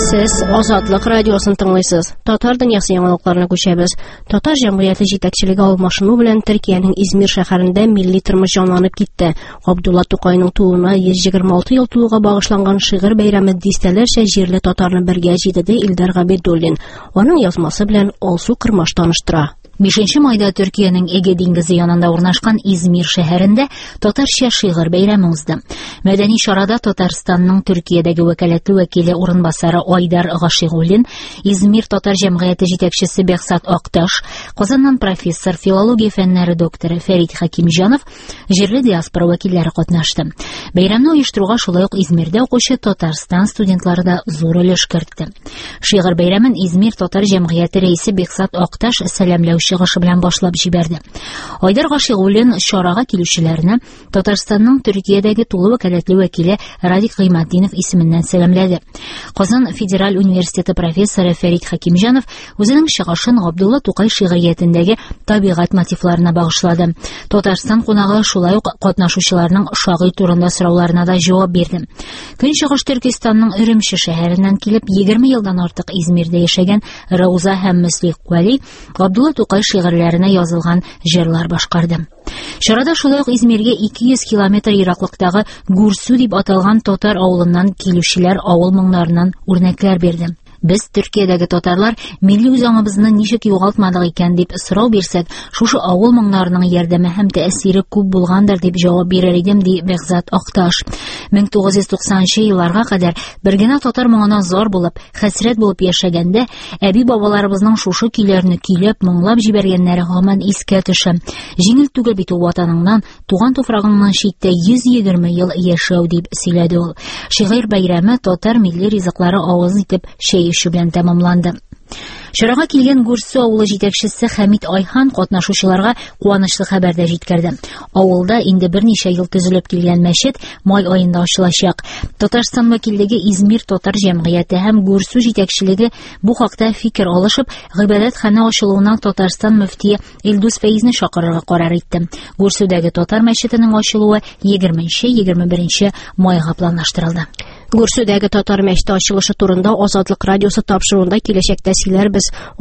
Siz Azadlık Radioсын тыңлыйсыз. Татар дөньясы яңалыкларына күчәбез. Татар җәмгыяте җитәкчелеге алмашыну белән Төркиянең Измир шәһәрендә милли тормыш җанланып китте. Габдулла Тукайның тууына 126 ел тулуга багышланган шигырь бәйрәме дистәләрчә җирле татарны бергә җитеде Илдар Габидуллин. Аның язмасы белән Алсу Кырмаш таныштыра. 5 майда Төркиянең Эге диңгезе янында урнашкан Измир шәһәрендә татарча шигырь бәйрәме узды. Мәдәни чарада Татарстанның Төркиядәге вәкаләтле вәкиле урынбасары Айдар Гашигуллин, Измир татар җәмгыяте җитәкчесе Бәхсат Акташ, Казаннан профессор, филология фәннәре докторы Фәрит Хакимҗанов, җирле диаспора вәкилләре катнашты. Бәйрәмне оештыруга шулай ук Измирдә укучы Татарстан студентлары да зур өлеш кертте. Шигырь бәйрәмен Измир татар җәмгыяте рәисе Бәхсат Акташ сәламләү чыгышы белән башлап җибәрде. Айдар Гашигуллин чарага килүчеләрне Татарстанның Төркиядәге тулы вәкаләтле вәкиле Радик Гыйматдинов исеменнән сәламләде. Казан Федераль университеты профессоры Фәрит Хакимҗанов үзенең чыгышын Габдулла Тукай шигъриятендәге табигать мотивларына багышлады. Татарстан кунагы шулай ук катнашучыларның шагыйрь турында сорауларына да җавап бирде. Көнчыгыш Төркистанның Өремче шәһәреннән килеп 20 елдан артык Измирдә яшәгән Рауза һәм Мөслих Куали Габдулла Тукай шигырьләренә язылган җырлар башкарды. Чарада шулай ук Измиргә 200 километр ераклыктагы Гурсу дип аталган татар авылыннан килүчеләр авыл моңнарыннан үрнәкләр бирде. Без Төркиядәге татарлар милли үзаңыбызны ничек югалтмадык икән дип сорау бирсәк, шушы авыл моңнарының ярдәме һәм тәэсире күп булгандыр дип җавап бирер идем, ди Бәхсат Акташ. 1990 елларга кадәр бер генә татар моңына зар булып, хәсрәт булып яшәгәндә, әби-бабаларыбызның шушы көйләрне көйләп, моңлап җибәргәннәре һаман искә төшә. Җиңел түгел бит ватаныңнан, туган туфрагыңнан читтә 120 ел яшәү дип сөйләде ул. Шигырь бәйрәме татар милли ризыклары авыз итеп ишү белән тәмамланды. Чарага килгән Гурсу авылы җитәкчесе Хәмит Айхан катнашучыларга куанычлы хәбәрдә җиткерде. Авылда инде берничә ел төзелеп килгән мәчет май аенда ачылачак. Татарстан вәкиллеге Измир татар җәмгыяте һәм Гурсу җитәкчелеге бу хакта фикер алышып, гыйбадәтхана ачылуына Татарстан мөфтие Илдус Фәйзне чакырырга карар итте. Гурсудагы татар мәчетенең ачылуы 20-21 майга планлаштырылды. Гурсудагы татар мәчете ачылышы турында Азадлык радиосы тапшыруында киләчәктә сөйләрбез.